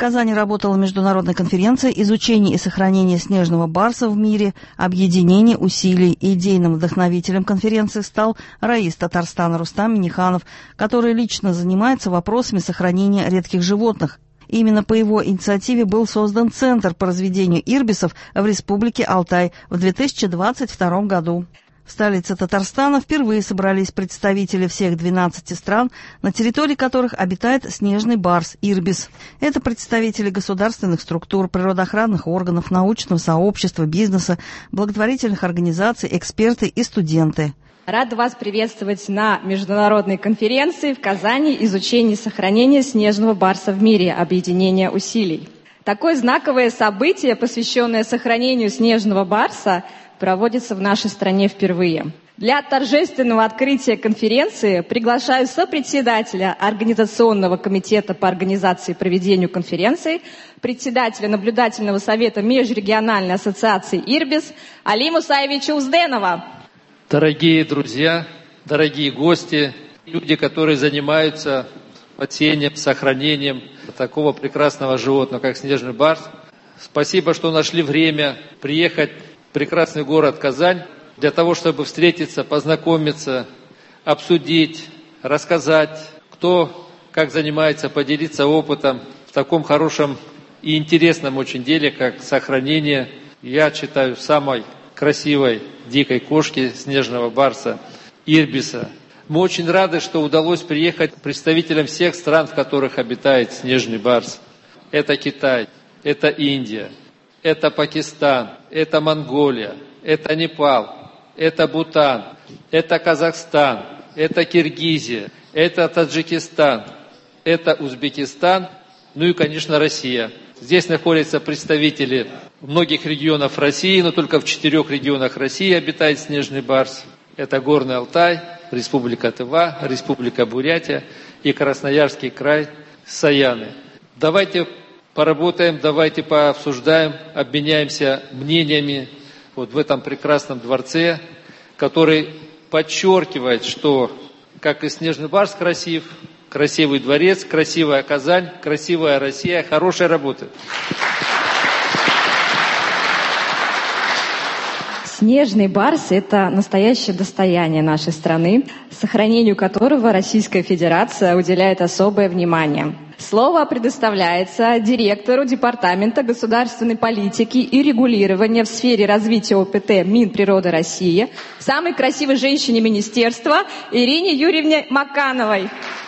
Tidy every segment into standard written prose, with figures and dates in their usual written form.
Казани работала международная конференция «Изучение и сохранение снежного барса в мире. Объединение усилий». Идейным вдохновителем конференции стал раис Татарстана Рустам Минниханов, который лично занимается вопросами сохранения редких животных. Именно по его инициативе был создан Центр по разведению ирбисов в Республике Алтай в 2022 году. В столице Татарстана впервые собрались представители всех 12 стран, на территории которых обитает снежный барс ирбис. Это представители государственных структур, природоохранных органов, научного сообщества, бизнеса, благотворительных организаций, эксперты и студенты. Рада вас приветствовать на международной конференции в Казани «Изучение и сохранение снежного барса в мире. Объединение усилий». Такое знаковое событие, посвященное сохранению снежного барса, проводится в нашей стране впервые. Для торжественного открытия конференции приглашаю сопредседателя Организационного комитета по организации и проведению конференции, председателя наблюдательного совета Межрегиональной ассоциации «Ирбис» Али Мусаевича Узденова. Дорогие друзья, дорогие гости, люди, которые занимаются спасением, сохранением такого прекрасного животного, как снежный барс, спасибо, что нашли время приехать в прекрасный город Казань для того, чтобы встретиться, познакомиться, обсудить, рассказать, кто как занимается, поделиться опытом в таком хорошем и интересном очень деле, как сохранение, я считаю, самой красивой дикой кошки, снежного барса, ирбиса. Мы очень рады, что удалось приехать представителям всех стран, в которых обитает снежный барс. Это Китай, это Индия, это Пакистан, это Монголия, это Непал, это Бутан, это Казахстан, это Киргизия, это Таджикистан, это Узбекистан, ну и, конечно, Россия. Здесь находятся представители многих регионов России, но только в 4 регионах России обитает снежный барс. Это Горный Алтай, Республика Тыва, Республика Бурятия и Красноярский край, Саяны. Давайте поработаем, давайте пообсуждаем, обменяемся мнениями вот в этом прекрасном дворце, который подчеркивает, что, как и снежный барс красив, красивый дворец, красивая Казань, красивая Россия, хорошая работа. Снежный барс – это настоящее достояние нашей страны, сохранению которого Российская Федерация уделяет особое внимание. Слово предоставляется директору Департамента государственной политики и регулирования в сфере развития ОПТ Минприроды России, самой красивой женщине министерства Ирине Юрьевне Макановой.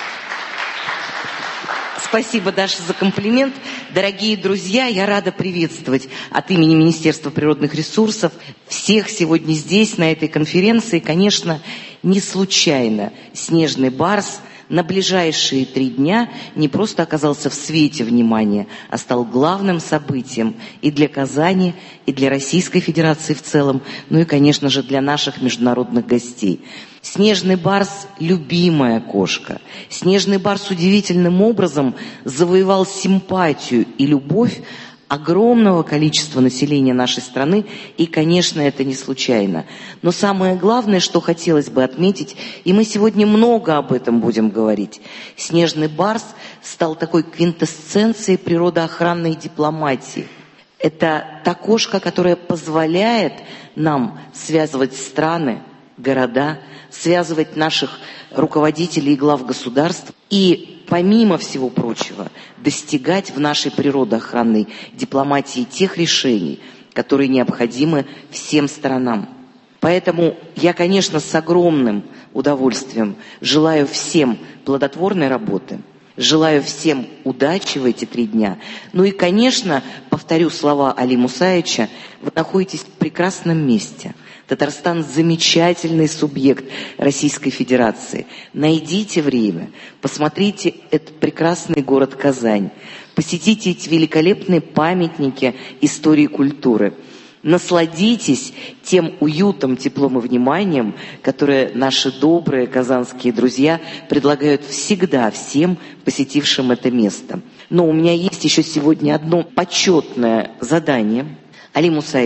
Спасибо, Даша, за комплимент. Дорогие друзья, я рада приветствовать от имени Министерства природных ресурсов всех сегодня здесь, на этой конференции. Конечно, не случайно снежный барс на ближайшие 3 дня не просто оказался в свете внимания, а стал главным событием и для Казани, и для Российской Федерации в целом, ну и, конечно же, для наших международных гостей. Снежный барс – любимая кошка. Снежный барс удивительным образом завоевал симпатию и любовь огромного количества населения нашей страны, и, конечно, это не случайно. Но самое главное, что хотелось бы отметить, и мы сегодня много об этом будем говорить, снежный барс стал такой квинтэссенцией природоохранной дипломатии. Это та кошка, которая позволяет нам связывать страны, города, связывать наших руководителей и глав государств и, помимо всего прочего, достигать в нашей природоохранной дипломатии тех решений, которые необходимы всем сторонам. Поэтому я, конечно, с огромным удовольствием желаю всем плодотворной работы, желаю всем удачи в эти 3 дня. Ну и, конечно, повторю слова Али Мусаевича, вы находитесь в прекрасном месте. Татарстан – замечательный субъект Российской Федерации. Найдите время, посмотрите этот прекрасный город Казань, посетите эти великолепные памятники истории и культуры. Насладитесь тем уютом, теплом и вниманием, которое наши добрые казанские друзья предлагают всегда всем посетившим это место. Но у меня есть еще сегодня одно почетное задание. Али Мусаевич,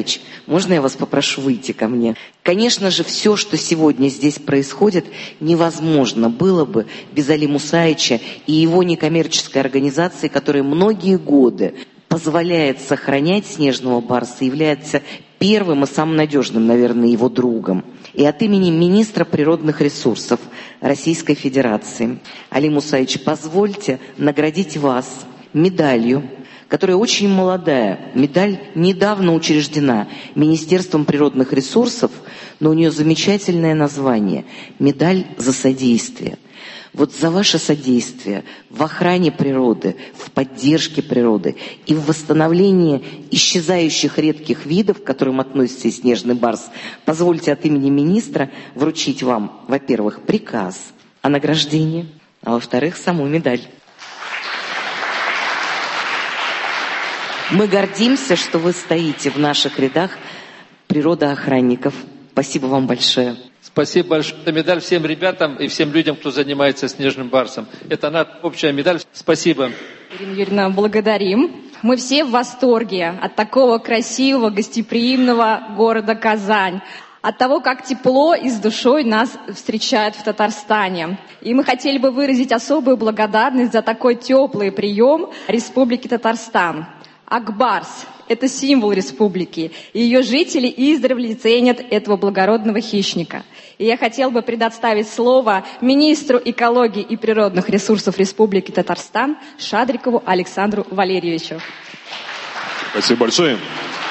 Можно я вас попрошу выйти ко мне? Конечно же, все, что сегодня здесь происходит, невозможно было бы без Али Мусаевича и его некоммерческой организации, которая многие годы позволяет сохранять снежного барса, является первым и самым надежным, наверное, его другом. И от имени министра природных ресурсов Российской Федерации, Али Мусаевич, позвольте наградить вас медалью, которая очень молодая. Медаль недавно учреждена Министерством природных ресурсов, но у нее замечательное название – «Медаль за содействие». Вот за ваше содействие в охране природы, в поддержке природы и в восстановлении исчезающих редких видов, к которым относится и снежный барс, позвольте от имени министра вручить вам, во-первых, приказ о награждении, а во-вторых, саму медаль. Мы гордимся, что вы стоите в наших рядах природоохранников. Спасибо вам большое. Спасибо большое. Это медаль всем ребятам и всем людям, кто занимается снежным барсом. Это наша общая медаль. Спасибо. Ирина Юрьевна, благодарим. Мы все в восторге от такого красивого, гостеприимного города Казань. От того, как тепло и с душой нас встречают в Татарстане. И мы хотели бы выразить особую благодарность за такой теплый прием Республики Татарстан. Акбарс – это символ республики, и ее жители издревле ценят этого благородного хищника. И я хотела бы предоставить слово министру экологии и природных ресурсов Республики Татарстан Шадрикову Александру Валерьевичу. Спасибо большое.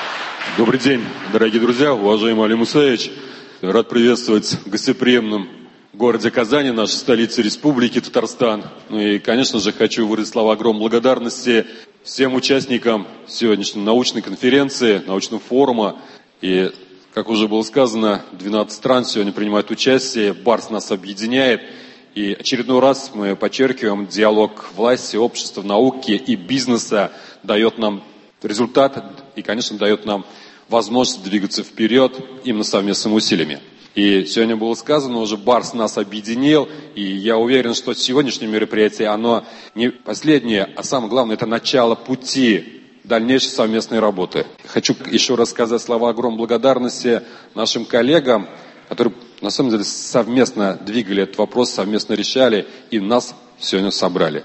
Добрый день, дорогие друзья, уважаемый Али Мусаевич. Рад приветствовать в гостеприимном городе Казани, нашей столице Республики Татарстан. Ну и, конечно же, хочу выразить слова огромной благодарности всем участникам сегодняшней научной конференции, научного форума. И, как уже было сказано, 12 стран сегодня принимают участие, Барс нас объединяет. И очередной раз мы подчеркиваем, диалог власти, общества, науки и бизнеса дает нам результат и, конечно, дает нам возможность двигаться вперед именно совместными усилиями. И сегодня было сказано, уже Барс нас объединил, и я уверен, что сегодняшнее мероприятие, оно не последнее, а самое главное, это начало пути дальнейшей совместной работы. Хочу еще раз сказать слова огромной благодарности нашим коллегам, которые на самом деле совместно двигали этот вопрос, совместно решали и нас сегодня собрали.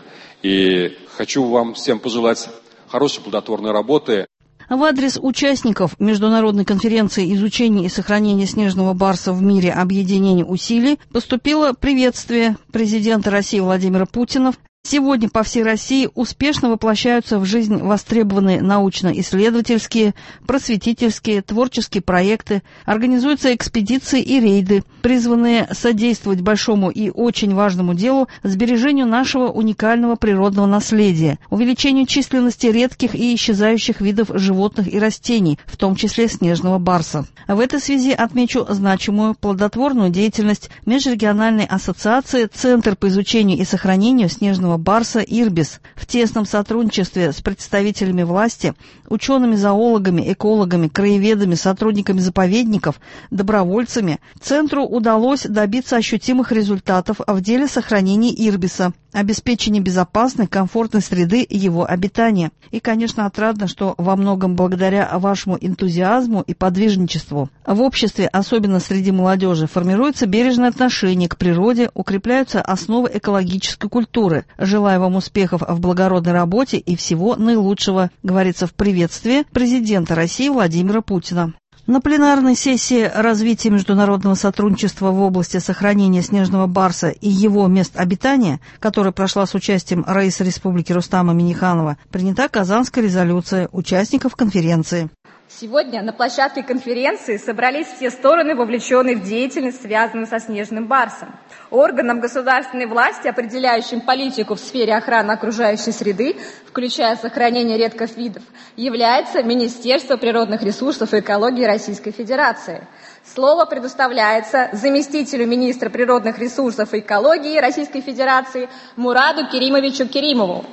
И хочу вам всем пожелать хорошей плодотворной работы. В адрес участников Международной конференции изучения и сохранения снежного барса в мире «Объединение усилий» поступило приветствие президента России Владимира Путина. Сегодня по всей России успешно воплощаются в жизнь востребованные научно-исследовательские, просветительские, творческие проекты, организуются экспедиции и рейды, призванные содействовать большому и очень важному делу сбережению нашего уникального природного наследия, увеличению численности редких и исчезающих видов животных и растений, в том числе снежного барса. В этой связи отмечу значимую плодотворную деятельность Межрегиональной ассоциации «Центр по изучению и сохранению снежного барса «Ирбис» в тесном сотрудничестве с представителями власти, учеными-зоологами, экологами, краеведами, сотрудниками заповедников, добровольцами, Центру удалось добиться ощутимых результатов в деле сохранения Ирбиса, обеспечения безопасной, комфортной среды его обитания. И, конечно, отрадно, что во многом благодаря вашему энтузиазму и подвижничеству в обществе, особенно среди молодежи, формируется бережное отношение к природе, укрепляются основы экологической культуры. Желаю вам успехов в благородной работе и всего наилучшего, говорится в приветствии президента России Владимира Путина. На пленарной сессии развития международного сотрудничества в области сохранения снежного барса и его мест обитания, которая прошла с участием раиса Республики Рустама Минниханова, принята Казанская резолюция участников конференции. Сегодня на площадке конференции собрались все стороны, вовлеченные в деятельность, связанную со снежным барсом. Органом государственной власти, определяющим политику в сфере охраны окружающей среды, включая сохранение редких видов, является Министерство природных ресурсов и экологии Российской Федерации. Слово предоставляется заместителю министра природных ресурсов и экологии Российской Федерации Мураду Керимовичу Керимову.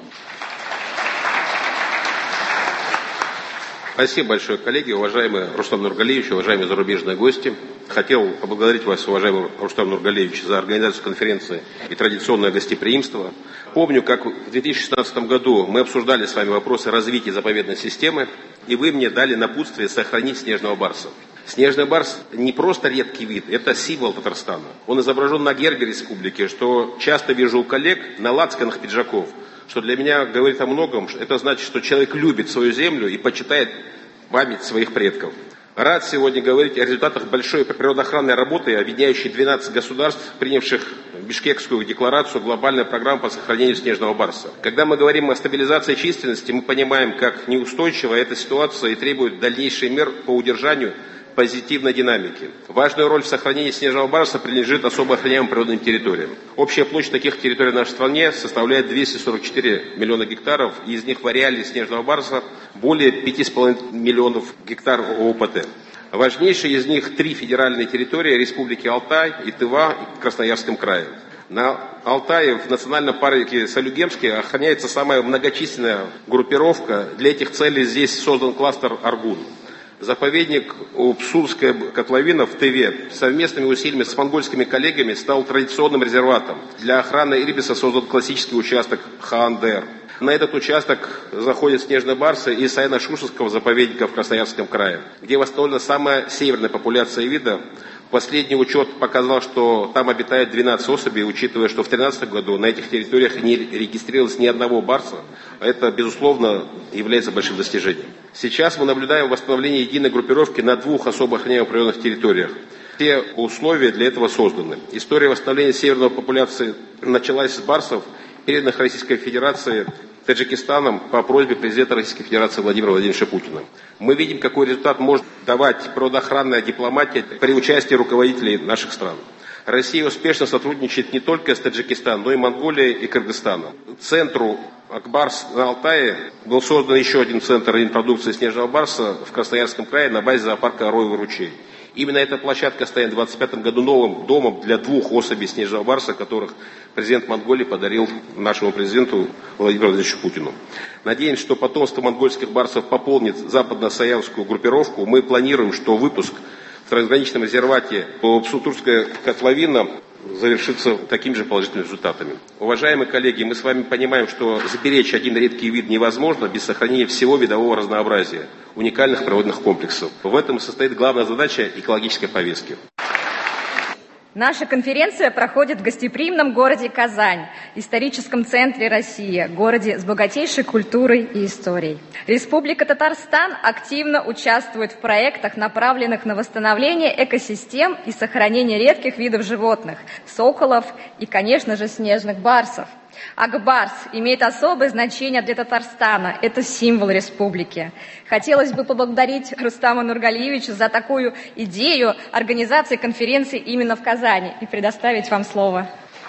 Спасибо большое, коллеги, уважаемый Рустам Нургалиевич, уважаемые зарубежные гости. Хотел поблагодарить вас, уважаемый Рустам Нургалиевич, за организацию конференции и традиционное гостеприимство. Помню, как в 2016 году мы обсуждали с вами вопросы развития заповедной системы, и вы мне дали напутствие сохранить снежного барса. Снежный барс не просто редкий вид, это символ Татарстана. Он изображен на гербе республики, что часто вижу у коллег на лацканах пиджаков, что для меня говорит о многом. Это значит, что человек любит свою землю и почитает память своих предков. Рад сегодня говорить о результатах большой природоохранной работы, объединяющей 12 государств, принявших Бишкекскую декларацию глобальной программы по сохранению снежного барса. Когда мы говорим о стабилизации численности, мы понимаем, как неустойчива эта ситуация и требует дальнейших мер по удержанию позитивной динамики. Важную роль в сохранении снежного барса принадлежит особо охраняемым природным территориям. Общая площадь таких территорий в нашей стране составляет 244 миллиона гектаров, и из них в ареале снежного барса более 5,5 миллионов гектаров ОПТ. Важнейшие из них 3 федеральные территории: Республики Алтай, и Тыва и Красноярском крае. На Алтае в национальном парке Салюгемский охраняется самая многочисленная группировка. Для этих целей здесь создан кластер Аргун. Заповедник Псурская котловина в Тыве совместными усилиями с монгольскими коллегами стал традиционным резерватом. Для охраны ибиса создан классический участок Хаандер. На этот участок заходят снежные барсы из Саяно-Шушенского заповедника в Красноярском крае, где восстановлена самая северная популяция вида. Последний учет показал, что там обитает 12 особей, учитывая, что в 2013 году на этих территориях не регистрировалось ни одного барса. Это, безусловно, является большим достижением. Сейчас мы наблюдаем восстановление единой группировки на 2 особо охраняемых природных территориях. Все условия для этого созданы. История восстановления северной популяции началась с барсов, переданных Российской Федерации Таджикистаном по просьбе президента Российской Федерации Владимира Владимировича Путина. Мы видим, какой результат может давать природоохранная дипломатия при участии руководителей наших стран. Россия успешно сотрудничает не только с Таджикистаном, но и Монголией и Кыргызстаном. Центру Акбарс на Алтае был создан еще один центр репродукции снежного барса в Красноярском крае на базе зоопарка Роевый ручей. Именно эта площадка станет в 2025 году новым домом для 2 особей снежного барса, которых президент Монголии подарил нашему президенту Владимиру Владимировичу Путину. Надеемся, что потомство монгольских барсов пополнит западно-саянскую группировку. Мы планируем, что выпуск в трансграничном резервате Псутурская котловина завершится такими же положительными результатами. Уважаемые коллеги, мы с вами понимаем, что сберечь один редкий вид невозможно без сохранения всего видового разнообразия, уникальных природных комплексов. В этом и состоит главная задача экологической повестки. Наша конференция проходит в гостеприимном городе Казань, историческом центре России, городе с богатейшей культурой и историей. Республика Татарстан активно участвует в проектах, направленных на восстановление экосистем и сохранение редких видов животных, соколов и, конечно же, снежных барсов. Акбарс имеет особое значение для Татарстана. Это символ республики. Хотелось бы поблагодарить Рустама Нургалиевича за такую идею организации конференции именно в Казани и предоставить вам слово.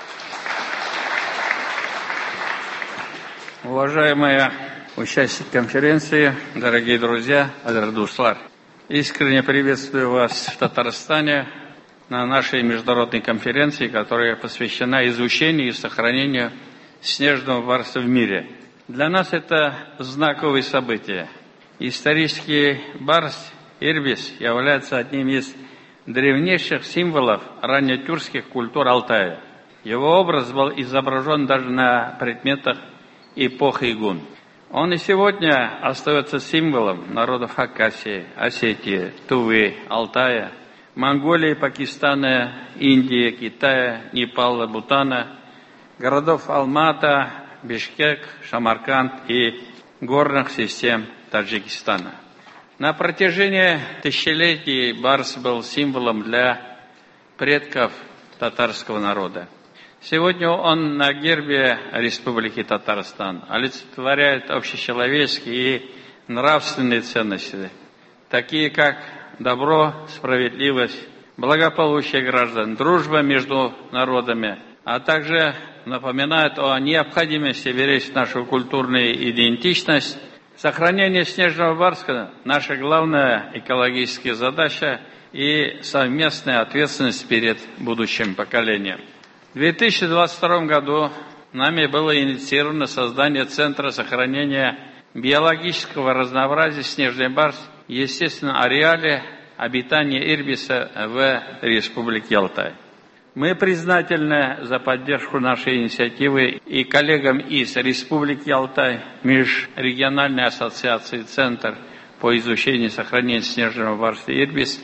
Уважаемые участники конференции, дорогие друзья, Адардуслар, искренне приветствую вас в Татарстане на нашей международной конференции, которая посвящена изучению и сохранению снежного барса в мире. Для нас это знаковое событие. Исторический барс Ирбис является одним из древнейших символов раннетюркских культур Алтая. Его образ был изображен даже на предметах эпохи Игун. Он и сегодня остается символом народов Хакасии, Осетии, Тувы, Алтая, Монголии, Пакистана, Индии, Китая, Непала, Бутана, городов Алмата, Бишкек, Самарканд и горных систем Таджикистана. На протяжении тысячелетий барс был символом для предков татарского народа. Сегодня он на гербе Республики Татарстан олицетворяет общечеловеческие и нравственные ценности, такие как добро, справедливость, благополучие граждан, дружба между народами, а также напоминает о необходимости беречь нашу культурную идентичность. Сохранение снежного барса – наша главная экологическая задача и совместная ответственность перед будущим поколением. В 2022 году нами было инициировано создание Центра сохранения биологического разнообразия «Снежный барс» в естественном ареале обитания ирбиса в Республике Алтай. Мы признательны за поддержку нашей инициативы и коллегам из Республики Алтай, Межрегиональной ассоциации «Центр по изучению и сохранению снежного барса ирбис»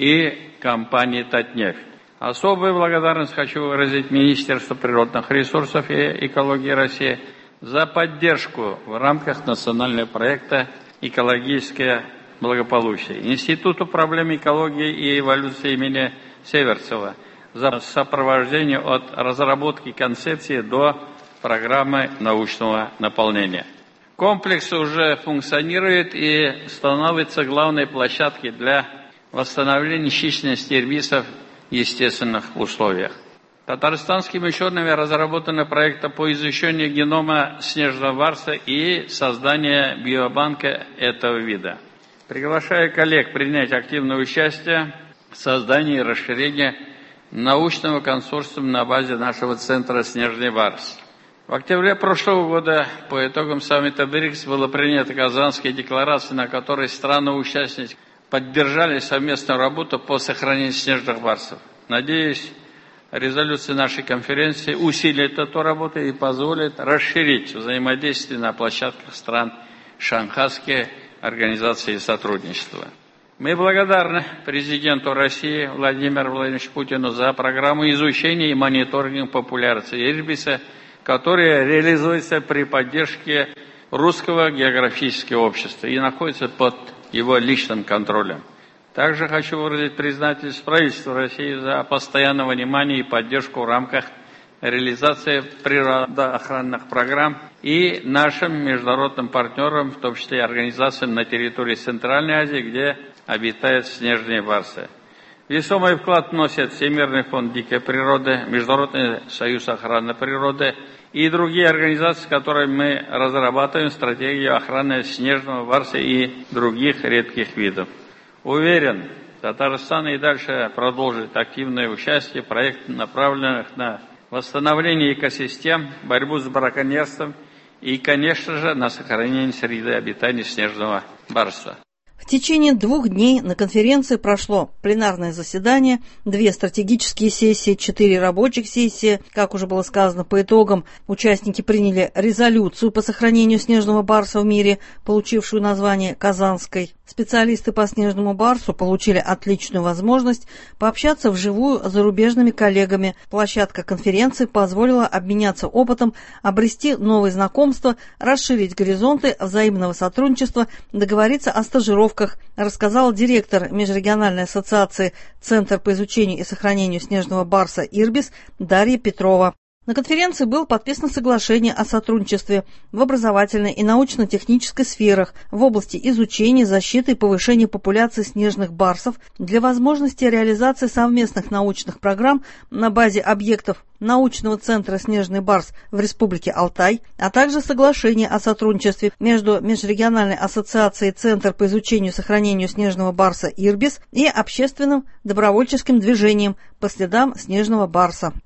и компании «Татнефть». Особую благодарность хочу выразить Министерству природных ресурсов и экологии России за поддержку в рамках национального проекта «Экологическое благополучие», Институту проблем экологии и эволюции имени Северцева за сопровождение от разработки концепции до программы научного наполнения. Комплекс уже функционирует и становится главной площадкой для восстановления численности ирбисов в естественных условиях. Татарстанскими учеными разработаны проекты по изучению генома снежного барса и созданию биобанка этого вида. Приглашаю коллег принять активное участие в создании и расширении научного консорциума на базе нашего центра «Снежный барс». В октябре прошлого года по итогам саммита БРИКС была принята Казанская декларация, на которой страны-участники поддержали совместную работу по сохранению снежных барсов. Надеюсь, резолюция нашей конференции усилит эту работу и позволит расширить взаимодействие на площадках стран Шанхайской организации сотрудничества. Мы благодарны президенту России Владимиру Владимировичу Путину за программу изучения и мониторинга популяции ирбиса, которая реализуется при поддержке Русского географического общества и находится под его личным контролем. Также хочу выразить признательность правительству России за постоянное внимание и поддержку в рамках реализации природоохранных программ и нашим международным партнерам, в том числе и организациям на территории Центральной Азии, где обитают снежные барсы. Весомый вклад вносят Всемирный фонд дикой природы, Международный союз охраны природы и другие организации, с которыми мы разрабатываем стратегию охраны снежного барса и других редких видов. Уверен, Татарстан и дальше продолжит активное участие в проектах, направленных на восстановление экосистем, борьбу с браконьерством и, конечно же, на сохранение среды обитания снежного барса. В течение 2 дней на конференции прошло пленарное заседание, 2 стратегические сессии, 4 рабочих сессии. Как уже было сказано, по итогам участники приняли резолюцию по сохранению снежного барса в мире, получившую название «Казанской». Специалисты по снежному барсу получили отличную возможность пообщаться вживую с зарубежными коллегами. Площадка конференции позволила обменяться опытом, обрести новые знакомства, расширить горизонты взаимного сотрудничества, договориться о стажировках, рассказал директор Межрегиональной ассоциации «Центр по изучению и сохранению снежного барса Ирбис» Дарья Петрова. На конференции было подписано соглашение о сотрудничестве в образовательной и научно-технической сферах в области изучения, защиты и повышения популяции снежных барсов для возможности реализации совместных научных программ на базе объектов научного центра «Снежный барс» в Республике Алтай, а также соглашение о сотрудничестве между Межрегиональной ассоциацией «Центр по изучению и сохранению снежного барса Ирбис» и общественным добровольческим движением по следам снежного барса.